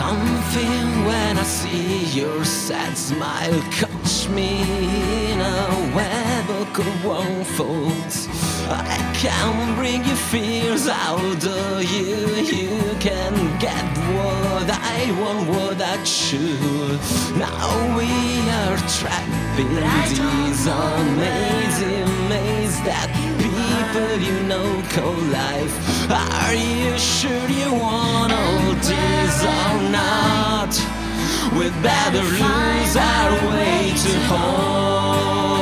something when I see your sad smile. Catch me in a web of wrongfuls. I can bring your fears out of you. You can get what I want, what I should. Now we are trapped in these amazing maze that people you know call life. Are you sure you want all this or not? We'd better lose our way to home.